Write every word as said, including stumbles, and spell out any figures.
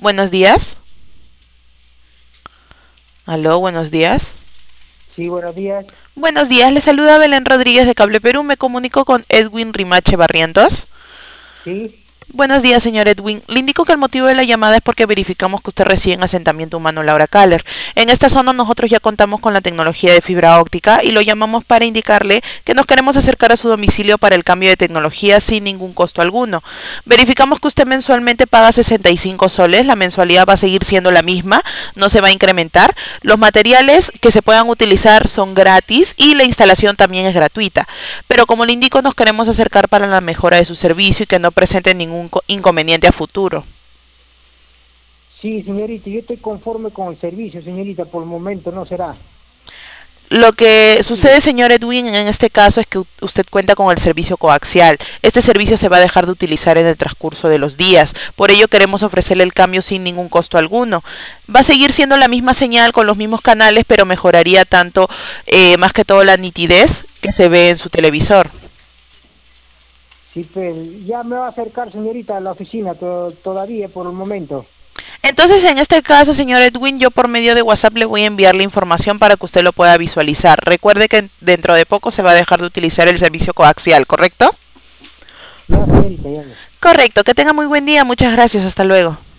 Buenos días. Aló, buenos días. Sí, buenos días. Buenos días, le saluda Belén Rodríguez de Cable Perú. Me comunico con Edwin Rimache Barrientos. Sí, Buenos días, señor Edwin. Le indico que el motivo de la llamada es porque verificamos que usted reside en asentamiento humano Laura Caller. En esta zona nosotros ya contamos con la tecnología de fibra óptica y lo llamamos para indicarle que nos queremos acercar a su domicilio para el cambio de tecnología sin ningún costo alguno. Verificamos que usted mensualmente paga sesenta y cinco soles, la mensualidad va a seguir siendo la misma, no se va a incrementar. Los materiales que se puedan utilizar son gratis y la instalación también es gratuita. Pero como le indico, nos queremos acercar para la mejora de su servicio y que no presente ningún inconveniente a futuro. sí, señorita, yo estoy conforme con el servicio, señorita, por el momento no será. Lo que Sí, sucede, señor Edwin, en este caso es que usted cuenta con el servicio coaxial. Este servicio se va a dejar de utilizar en el transcurso de los días. Por ello queremos ofrecerle el cambio sin ningún costo alguno. Va a seguir siendo la misma señal con los mismos canales, pero mejoraría tanto, eh, más que todo, la nitidez que se ve en su televisor. sí, pues ya me va a acercar, señorita, a la oficina to- todavía por el momento. Entonces, en este caso, señor Edwin, yo por medio de WhatsApp le voy a enviar la información para que usted lo pueda visualizar. Recuerde que dentro de poco se va a dejar de utilizar el servicio coaxial, ¿correcto? Ya, señorita, ya. Correcto, que tenga muy buen día, muchas gracias, hasta luego.